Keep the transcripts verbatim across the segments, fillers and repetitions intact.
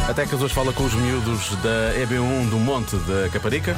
Até que hoje fala com os miúdos da E B um do Monte da Caparica.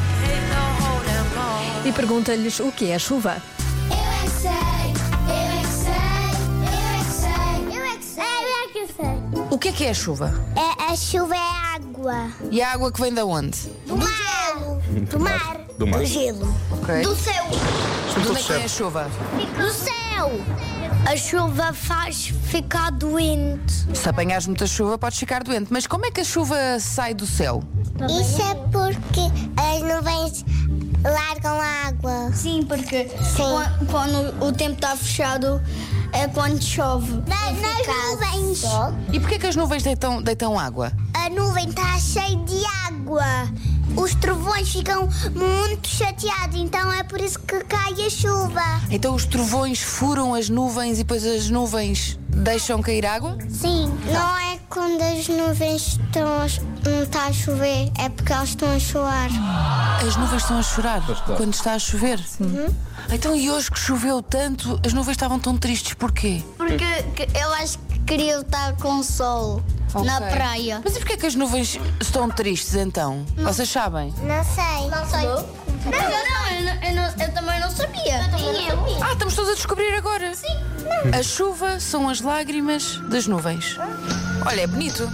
E pergunta-lhes o que é chuva. Eu é que sei, eu é que sei, eu é que sei, eu é que sei, eu é que sei. O que é que é a chuva? É, a chuva é água. E a água que vem de onde? Do mar. Do mar. Do mar. Do gelo. Ok. Do céu. De onde é que vem a chuva? Do céu. A chuva faz ficar doente. Se apanhares muita chuva, podes ficar doente. Mas como é que a chuva sai do céu? Isso é porque as nuvens largam a água. Sim, porque Sim. Quando, quando o tempo está fechado é quando chove. Na- nas nuvens. E porquê que as nuvens deitam, deitam água? A nuvem está cheia de água. Os trovões ficam muito chateados, então é por isso que cai a chuva. Então os trovões furam as nuvens e depois as nuvens deixam cair água? Sim, não é quando as nuvens estão a, não está a chover, é porque elas estão a chorar. As nuvens estão a chorar Pois claro. quando está a chover? Então e hoje que choveu tanto, as nuvens estavam tão tristes, porquê? Porque que- eu acho que queria estar com sol na Ok. praia. Mas e porquê que as nuvens estão tristes então? Vocês sabem? Não sei. Não sei. Não, não, eu, não- eu não- eu também não sabia. Nem eu. Ah, estamos todos a descobrir agora. Sim. A chuva são as lágrimas das nuvens. Olha, é bonito.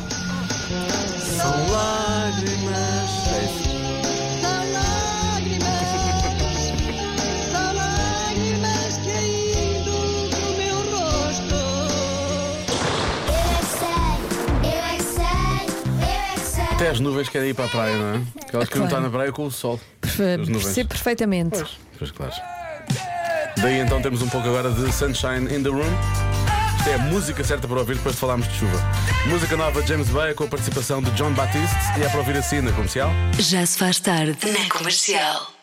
São lágrimas. É isso. Eu é que sei, eu é que sei, eu é que sei. Até as nuvens querem ir para a praia, não é? Porque elas queriam estar na praia com o sol. As nuvens. Percebo perfeitamente. Pois claro. Daí então temos um pouco agora de Sunshine in the Room. Isto é a música certa para ouvir depois de falarmos de chuva. Música nova de James Bay com a participação de John Batiste e é para ouvir assim na Comercial. Já se faz tarde na Comercial.